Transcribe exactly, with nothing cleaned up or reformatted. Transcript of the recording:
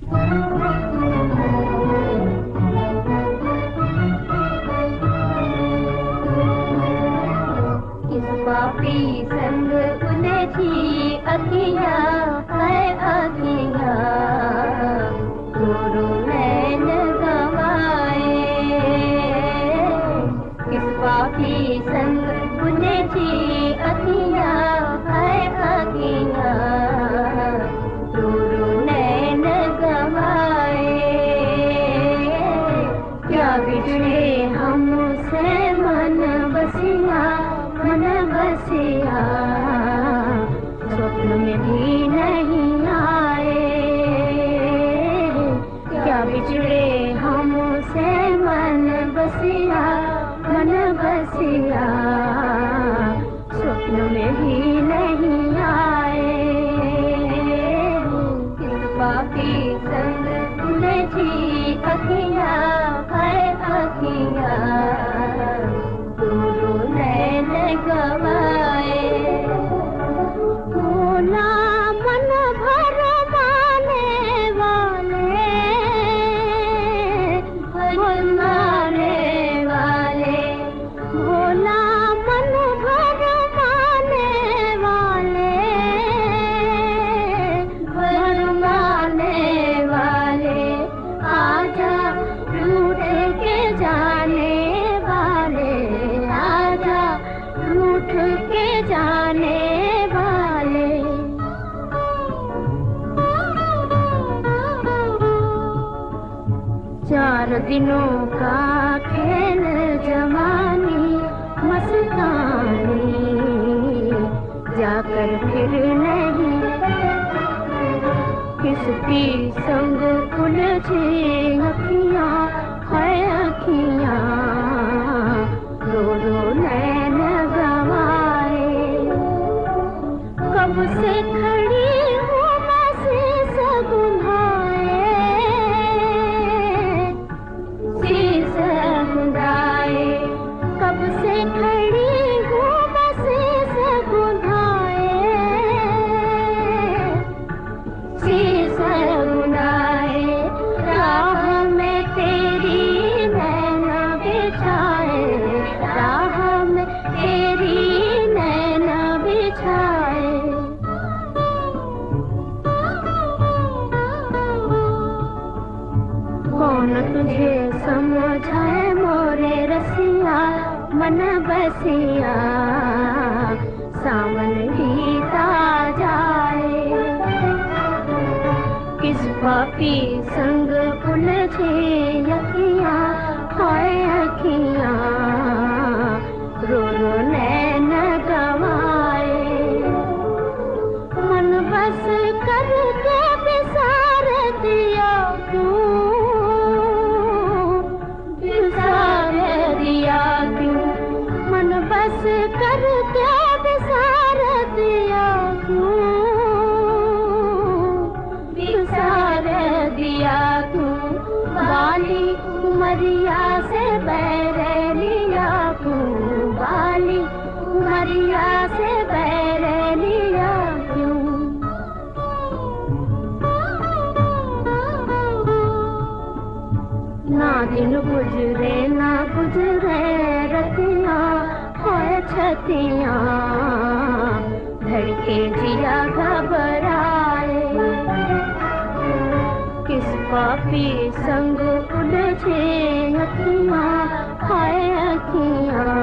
पापी संग उलझी अखियाँ है अखियाँ, रो रो नैन गवाए। किस पापी संग उलझी अखियाँ है अखियाँ, रो रो नैन गवाए। क्या बिछड़े हमसे मन बसिया, मन बसिया, स्वप्न में भी नहीं आए। क्या बिछड़े हमसे मन बसिया, मन बसिया, स्वप्न में भी नहीं आए। किस पापी संग उलझी अखियाँ है अखियाँ, गवाए। भोला मन भर माने वाले, भर माने वाले, भोला मन भर माने वाले, भर माने वाले, आजा रूठ के जाने वाले, आजा रूठ के जाने वाले। चार दिनों का खेल जवानी मस्तानी, जाकर फिर नहीं किसकी संग उलझी अखियाँ है अखियाँ, रो रो नैन गवाए। कब से खड़ी हूँ मैं शीश गुंधाए, शीश गुंधाए। कब से खड़ी हूँ मैं शीश गुंधाए, शीश गुंधाए। राह में तेरी नैना बिछाए, राह में तेरी नैना बिछाए। कौन तुझे समझाए मोरे रसिया, मन बसिया, सावन बीता जाए। किस पापी संग उलझे अखियाँ है अखियाँ, रो रो नैन गवाए। मन बस करके बिसार दिया क्यों, बिसार दिया क्यों, मन बस करके बिसार दिया क्यों, बिसार दिया क्यों। बाली उमरिया से बैर लिया क्यों, बाली उमरिया से बैर लिया क्यों। ना दिन गुजरे ना गुजरे रतियाँ है छतियाँ, धड़के जिया घबराए। किस पापी संग उलझे अखियाँ है अखियाँ,